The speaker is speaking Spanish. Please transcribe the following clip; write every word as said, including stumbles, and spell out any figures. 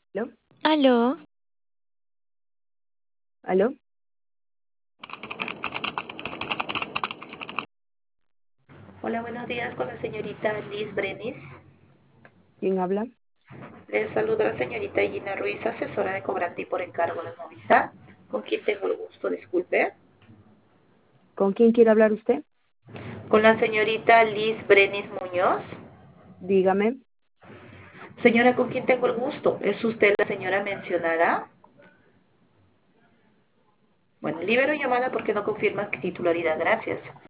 ¿Aló? Aló, ¿Aló? Hola, buenos días con la señorita Liz Brenis. ¿Quién habla? Les saluda la señorita Gina Ruiz, asesora de cobrante y por encargo de Movistar. ¿Con quién tengo el gusto? Disculpe. ¿Con quién quiere hablar usted? Con la señorita Liz Brenis Muñoz. Dígame. Señora, ¿con quién tengo el gusto? ¿Es usted la señora mencionada? Bueno, libero llamada porque no confirma titularidad. Gracias.